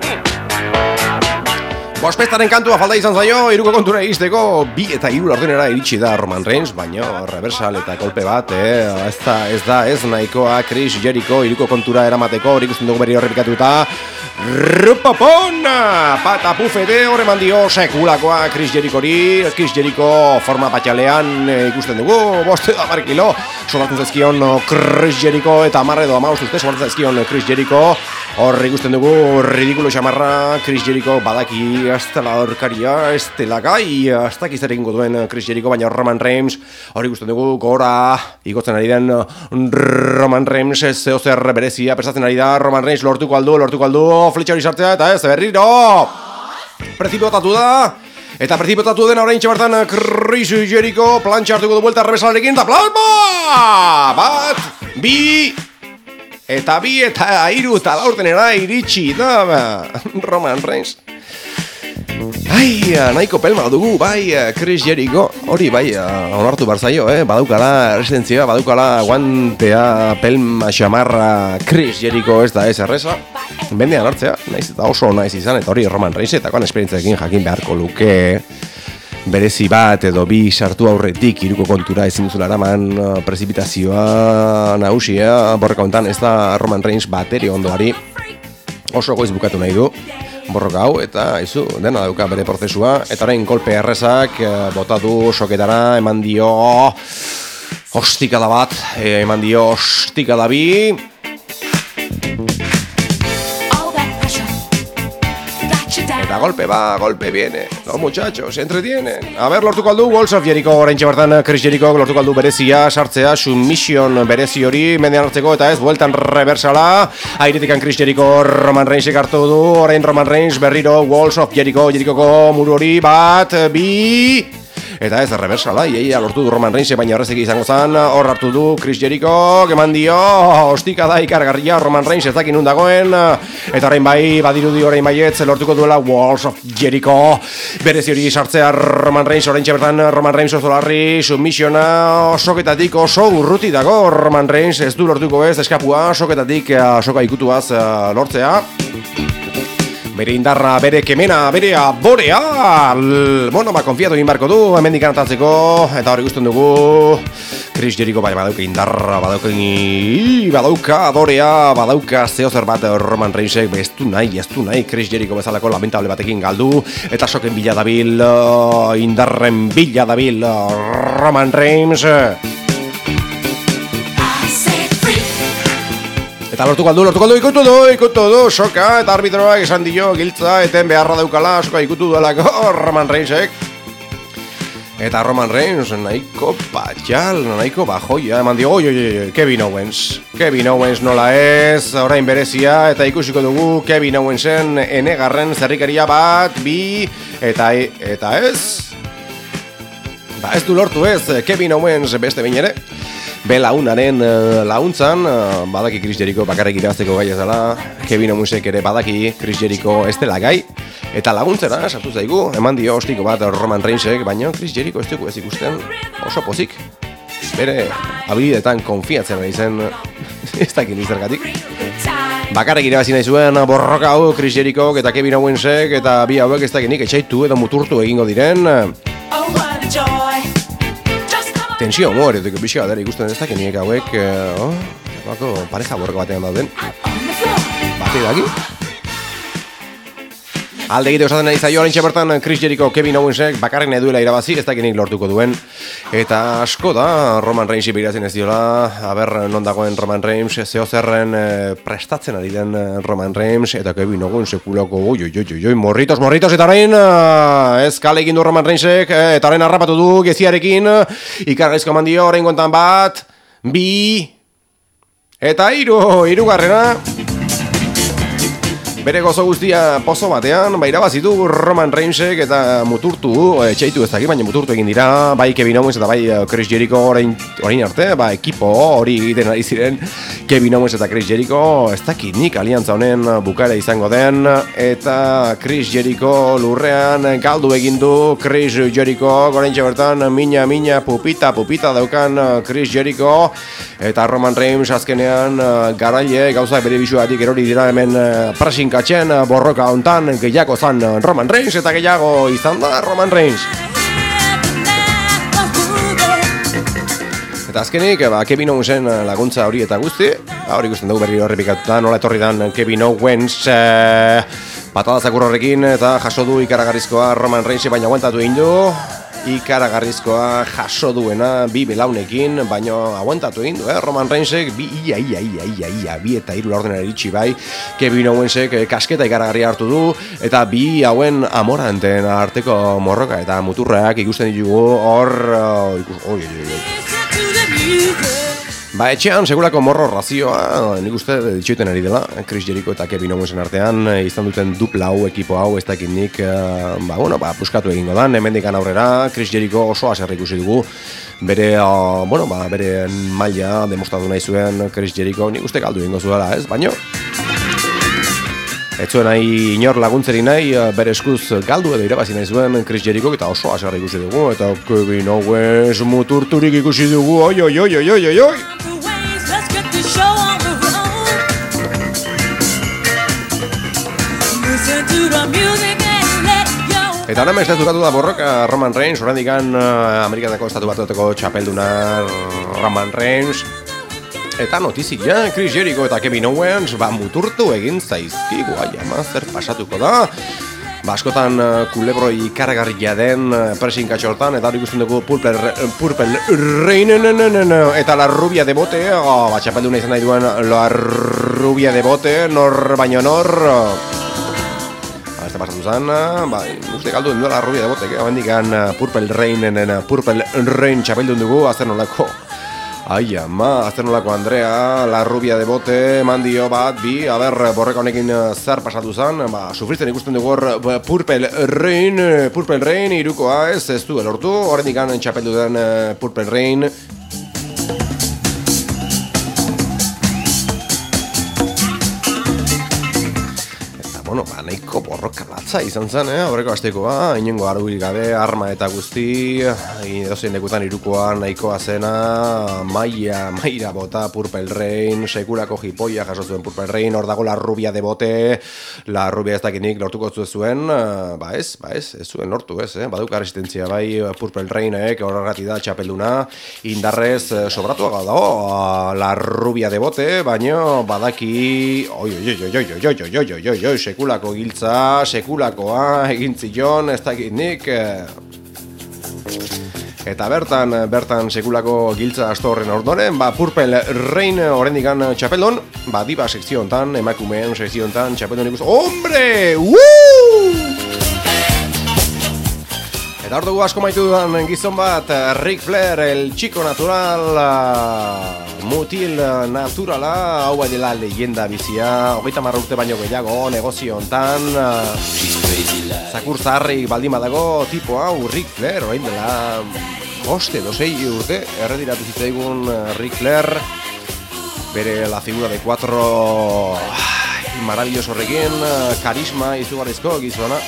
Bospestaren kantua falta izan zaio, iruko kontura egizteko bi eta hiru ordenera iritsi da Roman Reigns, baina reversal eta kolpe bat, ez nahikoa Chris Jericho iruko kontura eramateko, hori ikusten dugu berri horrepikatu eta Rupapona! Patapufete horre mandio sekulakoa Chris Jericho forma patxalean ikusten dugu, boste da markilo, solartzen zezkion Chris Jericho eta amarre edo amauz uste, solartzen zezkion Chris Jericho, horre ikusten dugu ridikulo xamarra Chris Jericho badaki aztela horkaria, aztela gai, aztak izarekin duen Chris Jericho, baina Roman Reigns, horre ikusten dugu gora, ikotzen ari den Roman Reigns, zehozer berezia, prestatzen ari da, Roman Reigns lortuko aldu, fletxa hori sartzea, eta ez, berriro! Prezipotatu da, Eta prezipotatu dena orain txabartan Chris Jericho plantxa hartuko du buelta rebesalarekin eta plasma! Bat, bi, eta hiru eta laurtenera iritsi da Roman Reigns. Ai, nahiko pelma dugu, bai, Chris Jericho, hori bai, onartu barzaio, badaukala resistentzia, badaukala guantea, pelma, xamarra, Chris Jericho ez da ez erreza. Bendean hartzea, naiz eta oso naiz izan, eta hori Roman Reignsetakoan esperientzaekin jakin beharko luke berezi bat edo bi sartu aurretik hiruko kontura ezin duzula eraman prezipitazioa nagusia, borroka hontan ez da Roman Reigns bateri ondoari oso goiz bukatu nahi du borroka hau, eta izu, dena dauka bere prozesua, eta orain kolpe errezak bota du soketara, eman dio ostikada bat, eman dio ostikada bi. Eta golpe viene. Los muchachos se entretienen. A ver, lortuko aldu Walls of Jericho, oraintxe bertan Chris Jericho lortuko aldu berezia sartzea, submission berezi hori mendean hartzeko, eta ez bueltan reversala. Airetikan Chris Jericho Roman Reignsek hartu du, orain Roman Reigns berriro Walls of Jerichoko muru hori, bat, bi... Eta ez reversala, iaia lortu du Roman Reigns, baina horrezek izango zen, hor hartu du Chris Jericho, keman dio, ostika da ikargarria Roman Reigns ez dakin undagoen, eta orain bai, badirudi orain baietz, lortuko duela Walls of Jericho, berezi hori sartzea Roman Reigns, orain txabertan Roman Reigns oso larri, submissiona, soketatik oso urruti dago Roman Reigns, ez du lortuko ez, eskapua, soketatik soka ikutuaz lortzea. Bere indarra, bere kemena, bere aborea. Bueno, konfiatu egin barko du, hemendik anatatzeko, eta hori guztien dugu Chris Jericho bai badauka indarra, badauka adorea, badauka zeozer bat Roman Reignsek, ez du nahi Chris Jericho bezalako lamentable batekin galdu, eta soken bila dabil, indarren bila dabil Roman Reigns. Eta lortuko aldu, ikutu du, soka, eta arbitroak esan dio, giltza, eten beharra daukala, soka ikutu duelako Roman Reignsek. Eta Roman Reigns, nahiko patxal, nahiko bajoia, eman dio, Kevin Owens nola ez, orain berezia, eta ikusiko dugu Kevin Owensen enegarren zerrikeria bat, bi, eta ez. Ba ez du lortu ez, Kevin Owens beste behin ere. Belaunaren launtzan, badaki Chris Jericho bakarrik irabazteko gai ezala, Kevin Owensek ere badaki Chris Jericho ez dela gai, eta laguntzera sartu zaigu, eman dio ostiko bat Roman Reignsek, baina Chris Jericho ez dugu ez ikusten oso pozik, bere habilidetan konfiatzen ari zen, ez dakit izergatik. Bakarrik irabazi nahi zuen borroka hau Chris Jericho eta Kevin Owensek, eta bi hauek ez dakit nik etxaitu edo muturtu egingo diren. Tensio moretik bizia dara ikusten ez dakit niek hauek pareja borroka batean dauden. Bate daki? Alde egite osatzen nahi zaio oraintxe bertan Chris Jericho Kevin Owensek bakarrik nahi duela irabazi, ez dakit nik lortuko duen. Eta asko da Roman Reigns biratzen ez diola, aber non dagoen Roman Reigns, zehozerren prestatzen ari den Roman Reigns, eta Kevin Owensek kulako morritos, eta orain ez kale egin du Roman Reignsek, eta orain harrapatu du geziarekin, ikargaizko eman dio, orain kontan bat, bi, eta hirugarrena. Bere gozo guztia pozo batean, irabazitu Roman Reignsek eta muturtu, etxaitu ez dakit, baina muturtu egin dira, bai Kevin Owens eta bai Chris Jericho orain arte, ekipo hori egiten ari ziren Kevin Owens eta Chris Jericho, ez dakit nik aliantza honen bukaera izango den, eta Chris Jericho lurrean galdu egin du Chris Jericho, oraintxe bertan mina, pupita daukan Chris Jericho, eta Roman Reigns azkenean garaile gauzak bere bisuatik erori dira hemen pressing katzen borroka hontan gehiago zan Roman Reigns eta gehiago izan da Roman Reigns. Eta azkenik, Kevin Owensen laguntza hori eta guzti, hori ikusten dugu berri horrepikatuta, nola etorri dan Kevin Owens patada zakur horrekin eta jaso du ikaragarrizkoa Roman Reigns, baina aguantatu egin du. Ikaragarrizkoa jaso duena bi belaunekin, baina aguantatu egin du, Roman Reignsek bi eta hiru laurdenera iritsi bai, Kevin Owensek kasketa ikaragarria hartu du, eta bi hauen amoranten arteko morroka eta muturrak ikusten ditugu hor, Ba, etxean segurako morro razioa, nik uste ditxoiten ari dela, Chris Jericho eta Kevin Owensen artean, izan duten dupla hau, ekipo hau, ez dakit nik, puskatu egingo da, hemendikan aurrera, Chris Jericho oso haserre ikusi dugu, bere maila demostratu nahi zuen Chris Jericho, nik uste galdu egingo zuela, ez, baino? Ez zuen nahi inor laguntzeri nahi, bere eskuz galdu edo irabazi nahi zuen Chris Jericho eta oso haserre ikusi dugu, eta Kevin Owens muturturik ikusi dugu, oi. Eta hona ez dukatu da borroka Roman Reigns, horrendikan Amerikatako estatu batuetako txapelduna Roman Reigns. Eta notizia, Chris Jericho eta Kevin Owens muturtu egin zaizkigu, zer pasatuko da. Askotan kulebroi karagarria den pressing katxortan, eta hori ikusten dugu Purple Rain eta La Rubia de Bote, txapelduna izan nahi duen La Rubia de Bote, nor baino nor. Este pasatu zen, uste galdu den duela Rubia de Bote, bendikan Purple Rain txapeldun dugu, azter nolako. Azter nolako Andrea, La Rubia de Bote, mandio bat, bi, borreka honekin zer pasatu zen, sufritzen ikusten dugu hor Purple Rain, irukoa ez du elortu, horrendikan txapeldu den Purple Rain. Nahiko borroka latza izan zen, horreko astekoa, inengo argurik gabe, arma eta guzti, edozein lekutan irukoa nahikoa zena, maira bota Purple Rain, sekulako jipoia jaso zuen Purple Rain, hor dago La Rubia de Bote, La Rubia ez dakinik lortuko zuen, ez zuen lortu ez, baduka resistentzia bai Purple Rainek, horregati da txapelduna, indarrez sobratuaga dago, La Rubia de Bote, baino badaki, sekulako giltza, sekulakoa, egin zion, ez dakit nik. Eta bertan sekulako giltza asto horren ordoren, Purple Rain horrendikan txapeldon, diba sekziontan, emakumeen sekziontan, txapeldon ikusten, hombre! Eta hor dugu asko maitu dudan gizon bat, Ric Flair, el chico natural, mutil naturala, hau dela leyenda bizia, 30 urte baino gehiago, negozio hontan, zakur zaharrik baldin badago, tipo hau, Ric Flair, orain dela, 5 edo 6 urte, erretiratu zitzaigun Ric Flair, bere la figura de 4, maravilloso horrekin, karisma izugarrizko gizona.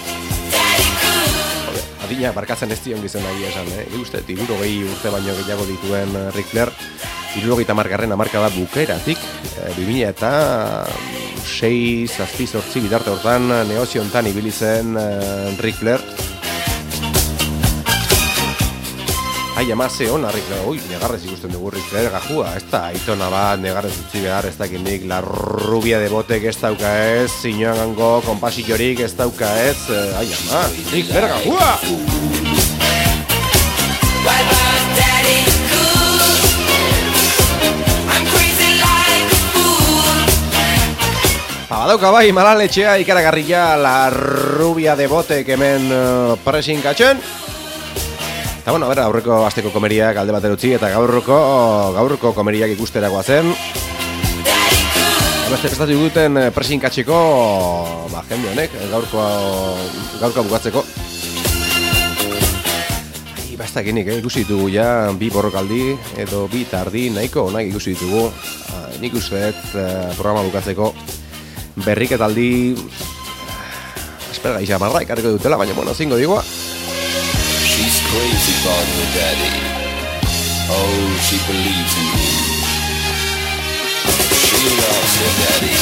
Adina barkatzen ez dion gizen nahi esan, uste, 60 urte baino gehiago dituen Ric Flair, 70 hamarkada bukeratik, 2000 eta 6-7 bidarte hortan negozio hontan ibili zen Ric Flair. Ze hona Ric Flair, negarrez ikusten dugu Ric Flair gajua, ez da aitona bat, negarrez utzi behar, ez dakindik, La Rubia de Botek ez dauka ez, inoango konpasillorik ez dauka ez, Ric Flair gajua! Badauka bai, malaletxea ikaragarria La Rubia de Botek hemen pressing katxen. Eta aurreko asteko komeriak alde batera utzi eta gaurko komeriak ikusterakoa zen. Beste prestatu duten pressing katxeko jende honek, gaurkoa bukatzeko. Bastakinik, ikusi ditugu ja, bi borrokaldi edo bi tardi nahiko onak ikusi ditugu. Nik uste programa bukatzeko berriketaldi espera gaisa marra ikarriko dutela, baina zingo digua. She's crazy about her daddy. Oh, she believes in him. She loves her daddy.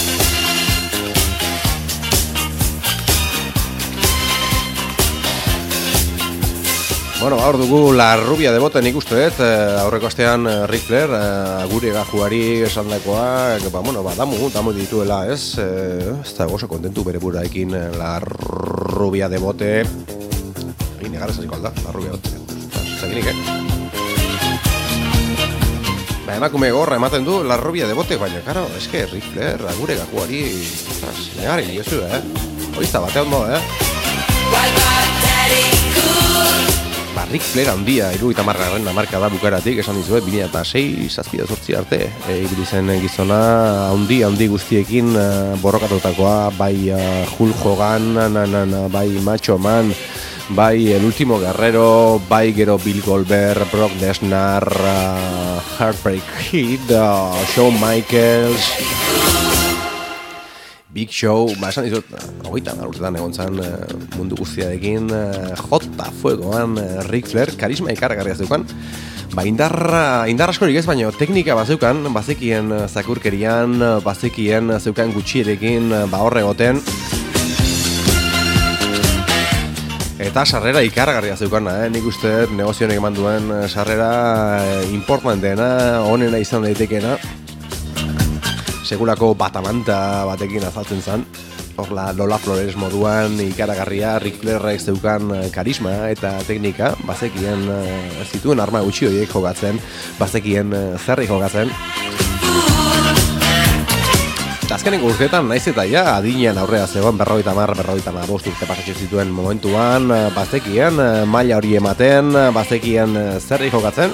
Hor dugu La Rubia de Bote nik uste dut, aurreko astean Ric Flair, gure gajuari esan dakoa, damu dituela, ez da oso kontentu bere buraekin La Rubia de Bote. Negarrez hasiko alda, La Rubia Bote. Zaginik, emakume gorra ematen du La Rubia de Bote, baina, karo, eske Ric Flair, gure gajuari, negarri niozu, Oizta, bate ondo, Ric Flair handia, 70garren hamarkada bukaratik, esan dizuet, 2006-2008 arte, ibili zen gizona handi guztiekin borrokatutakoa, bai Hulk Hogan, bai Macho Man, bai El Último Guerrero, bai gero Bill Goldberg, Brock Lesnar, Heartbreak Kid, Shawn Michaels, Big Show, esan dizut, 30 urtetan egon zen mundu guztiarekin, jota fuegoan Ric Flair, karisma ikaragarria zeukan, indar askorik ez, baina teknika bazeukan, bazekien zakurkerian, bazekien zeukan gutxierekin, horre goten, eta sarrera ikaragarria zeukana, nik uste negozionek eman duen sarrera importanteena, onena izan daitekeena, segulako batamanta batekin azaltzen zen. Horla Lola Flores moduan ikaragarria, Ric Flairrek zeukan karisma eta teknika, bazekien zituen arma gutxi horiek jokatzen, bazekien zerri jokatzen. Azkeneko urteetan naiz eta ja adinean aurrea zegoen 50-55 urte pasatxe zituen momentuan, bazekien maila hori ematen, bazekien zerri jokatzen.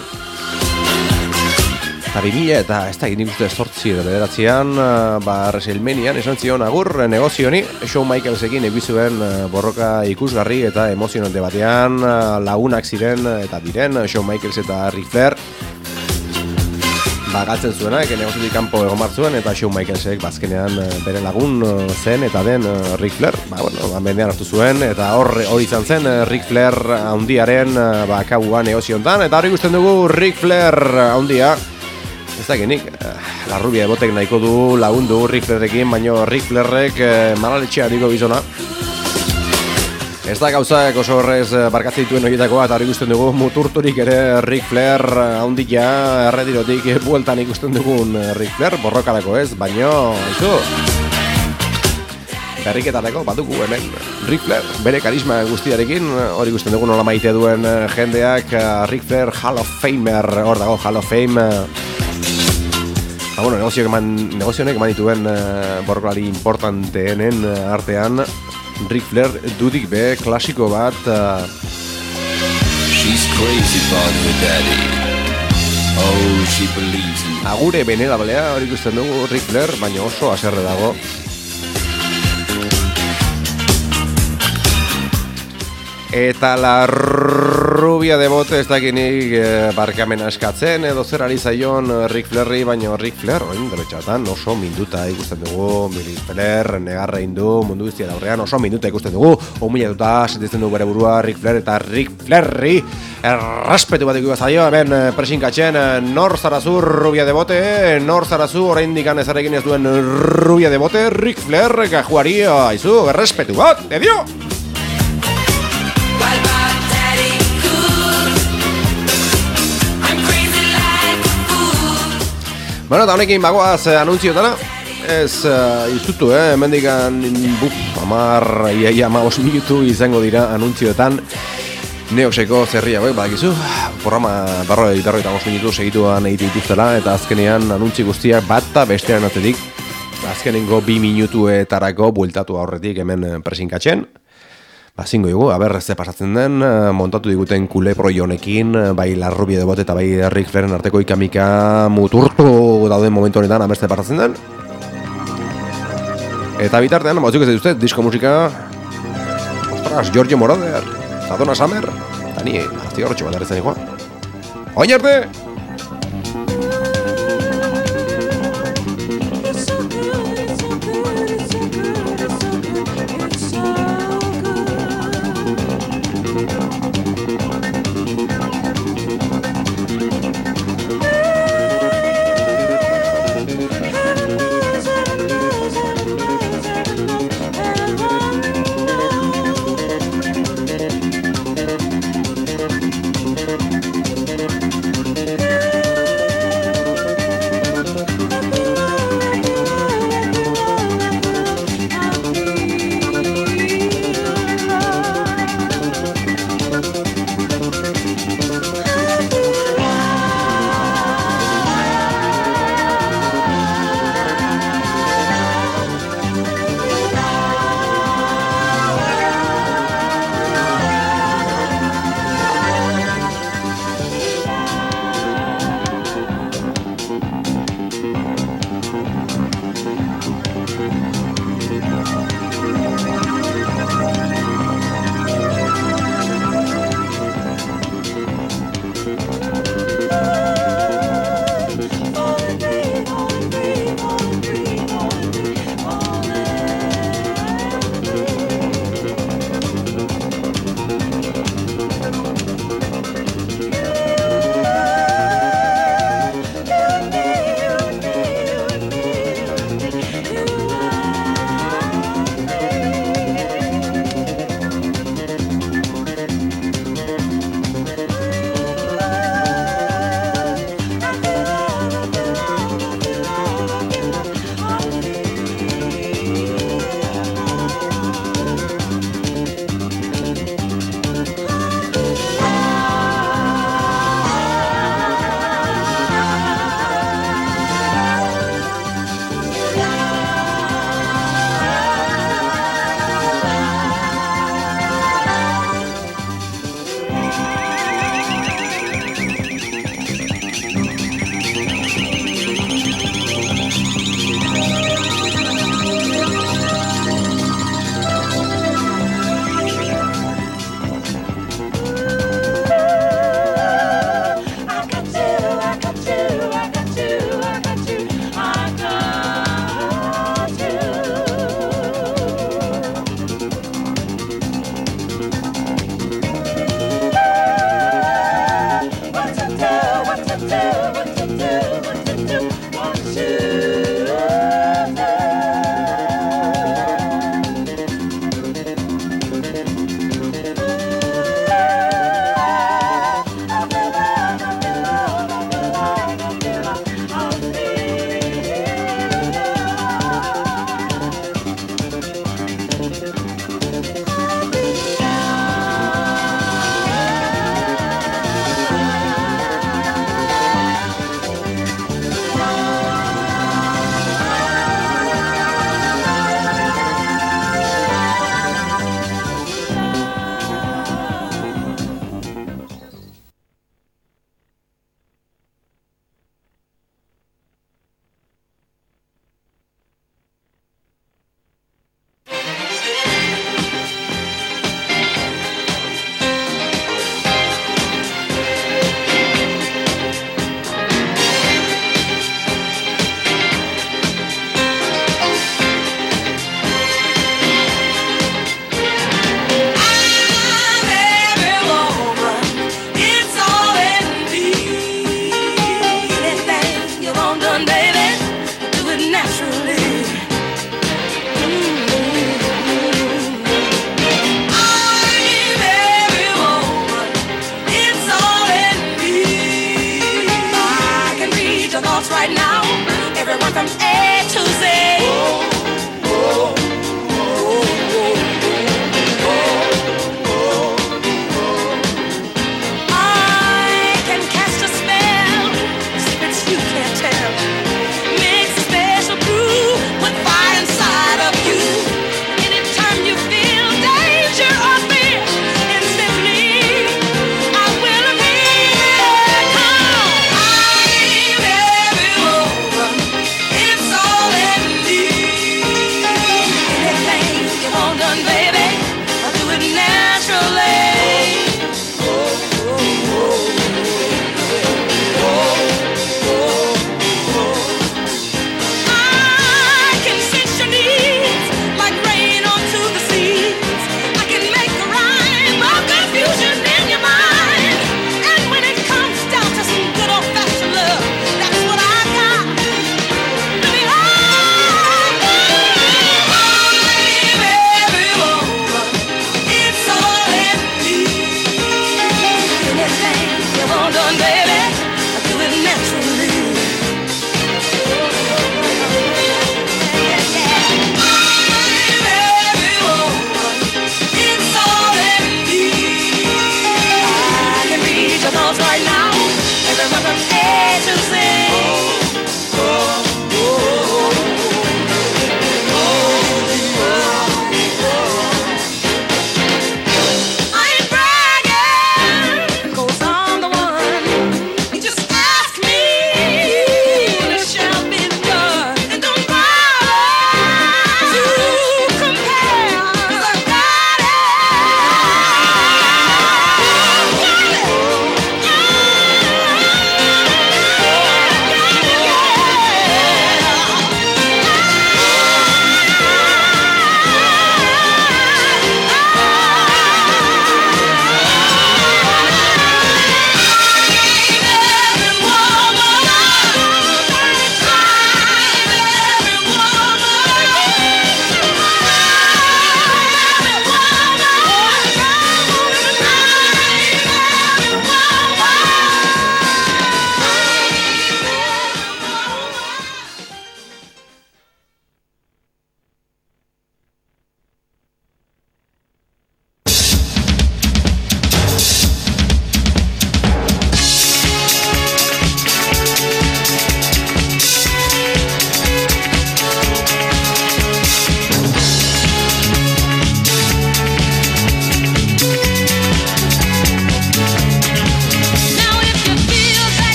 Eta 2000 eta ez da nik uste 8 edo 9an, WrestleManian esan zion agur negozio honi, Shawn Michaelsekin egizuen borroka ikusgarri eta emozionante batean, lagunak ziren eta diren Shawn Michaels eta Ric Flair, galtzen zuena, negoziotik kanpo egon zuen, eta Shawn Michaelsek bazkenean bere lagun zen eta den Ric Flair, mendean hartu zuen, eta hori izan zen Ric Flair handiaren kabua negozio hontan, eta hori ikusten dugu Ric Flair handia, ez dakinik, La Rubia de Botek nahiko du lagundu Ric Flairrekin, baina Ric Flairrek malaletxea diko bizona. Ez da gauzak oso horrez barkatzen dituen horietakoa, eta hori ikusten dugu muturturik ere Ric Flair handia, erretirotik bueltan ikusten dugun Ric Flair, borrokalako ez, baina, haizu, berriketareko badugu hemen Ric Flair, bere karisma guztiarekin, hori ikusten dugu nola maite duen jendeak, Ric Flair Hall of Famer, hor dago Hall of Fame, negozionek eman dituen borrokalari importanteenen artean, Ric Flair dudik be klasiko bat She's crazy about her daddy. Oh, she believes in agure benerablea hori ikusten dugu Ric Flair, baina oso haserre dago. Eta La Rubia de Bote ez dakinik barkamena eskatzen edo zer ari zaion Ric Flairri, baina Ric Flair oin deretxatan oso minduta ikusten dugu, Ric Flair negarra indu mundu guztiaren aurrean oso minduta ikusten dugu, humilatuta sentitzen dugu bere burua Ric Flair, eta Ric Flairri errespetu bat ikusten zaio, hemen presinkatzen nor zarazu Rubia de Bote, nor zarazu oraindik ezarekin ez duen Rubia de Bote, Ric Flair kajuari aizu, errespetu bat, edio! Bueno, eta honekin bagoaz anuntziotana, ez izutu, hemendikan iaia 15 minutu izango dira anuntzioetan Neoxeko zerria badakizu, programa 45 minutu segituan egite dituztela, eta azkenean anuntzi guztiak bata bestean atzetik, azkenengo 2 minutuetarako bueltatu aurretik hemen presinkatzen. Zingo dugu, ze pasatzen den, montatu diguten kuleproi honekin, bai La Rubia de Bote eta bai Ric Flairen arteko ikamika muturtu dauden momentu honetan abertze pasatzen den. Eta bitartean, batzuk ez dituzte, disko musika, ostras, Giorgio Moroder, eta Donna Summer, eta ni, azti horretxo bat erretzen ikoa. Oin arte!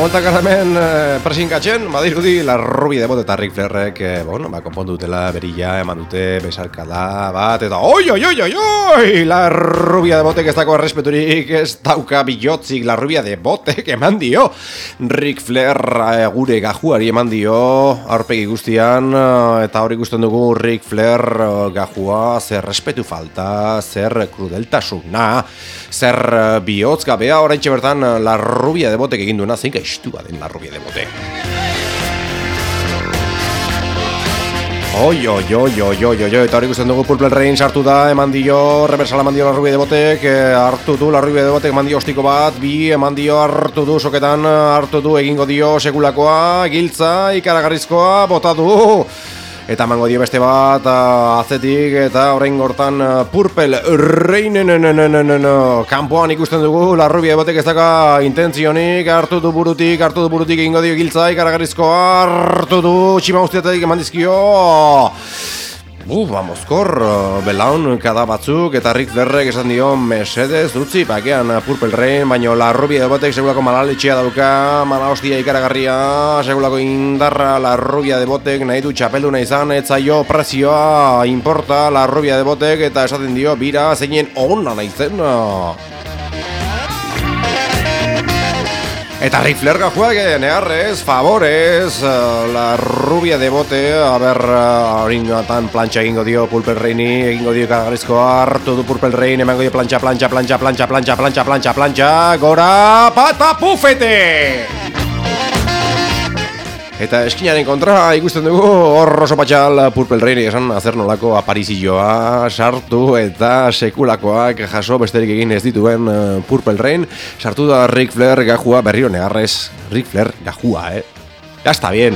bueltak gara hemen presinkatzen, badirudi la rubia de bote eta Ric Flairrek, bueno, konpondu dutela berilla, eman dute besarkada bat, eta oi, la rubia de botek ez dako errespeturik, ez dauka bilotzik, la rubia de botek eman dio, Ric Flair gure gajuari eman dio, aurpegi guztian, eta hori ikusten dugu Ric Flair gajua, zer respetu falta, zer krudeltasuna, zer bihotz gabea, oraintxe bertan la rubia de botek egin duena, zein gaiztua den la rubia de botek. Oi, eta hori ikusten dugu Purple Rain sartu da, eman dio, reversala eman dio la rubia de botek, hartu du la rubia de botek, eman dio ostiko bat, bi, eman dio, hartu du soketan, hartu du, egingo dio segulakoa, giltza, ikaragarrizkoa, bota du. Eta emango dio beste bat atzetik eta orain gortan Purple Rain kanpoan ikusten dugu la rubia batek ez daka intentzionik, hartu du burutik egingo dio giltza, ikaragarrizkoa, hartu du txima guztietatik eman dizkio. Vamozkor, belaun kada batzuk eta Ric Flairrek esan dio mesedez utzi pakean Purple Rain, baino la rubia de botek segulako malaletxea dauka, mala hostia ikaragarria, segulako indarra la rubia de botek nahi du txapelduna izan, etzaio prezioa importa la rubia de botek eta esaten dio bira zeinen ona naizen. Eta Ric Flair gajuak neharrez, favorez, la rubia de bote, horingatan plantxa egingo dio Purple Raini, egingo dio ikaragarrizkoa, hartu du Purple Rain, emango dio plantxa, gora, pata pufete! Eta eskinaren kontra ikusten dugu hor oso patxal Purple Rain esan azer nolako aparizioa sartu eta sekulakoak jaso besterik egin ez dituen Purple Rain. Sartu da Ric Flair gajua berriro negarrez. Ric Flair gajua, Ya está bien.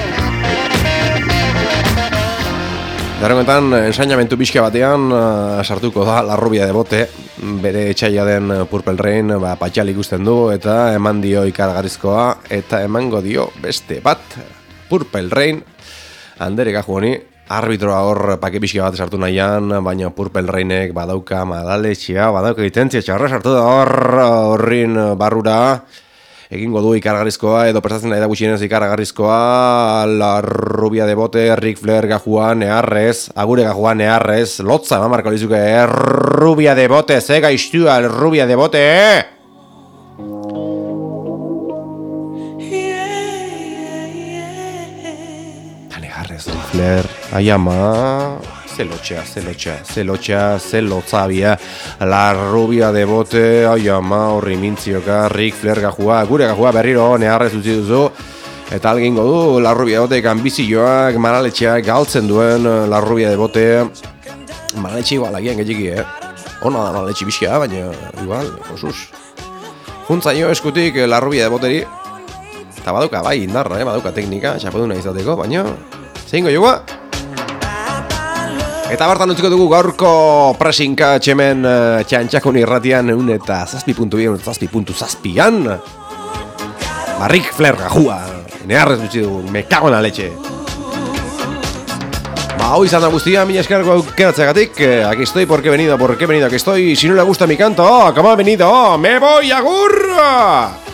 Darrengoetan, ensainamentu pixka batean sartuko da la rubia de bote, bere etxaila den Purple Rain, patxal ikusten du eta eman dio ikaragarrizkoa eta emango dio beste bat. Purple Rain, andere gaju honi, arbitroa hor pake pixka bat sartu nahian, baina Purple Rainek badauka madaletxea, badauka itentzia txarra sartu da horrin barrura. Egingo du ikaragarrizkoa edo prestatzen nahi da gutxienez ikaragarrizkoa la rubia de bote, Ric Flair gajua neharrez, agure gajua neharrez, lotza eman marko lizuke, rubia de bote, ze gaiztua rubia de bote, Ta neharrez Ric Flair, ai ama... Zelotzabia, la rubia de bote, ai ama, horri mintzioka, Ric Flair gajua, gure gajua berriro neharrez utzi duzu, eta algingo du, la rubia de botek ambizioak, manaletxeak galtzen duen, la rubia de bote, manaletxe igual agian gehiagi, Ona da manaletxe bizkia, baina igual, osuz. Juntzaino eskutik la rubia de boteri, eta baduka bai indarra, baduka teknika, txapeduna izateko, baina, zeingo joa? Eta bartan utziko dugu gaurko presinka txemen txantxakon irratian eta 7.2, Ric Flair gajua, neharrez utzi dugu, me cago en la leche. Hoy izan da guztia, mila eskerrako aukeratzeagatik, aquí estoy, porque he venido, aquí estoy, si no le gusta mi canto, ¿cómo ha venido? ¡Me voy, agur!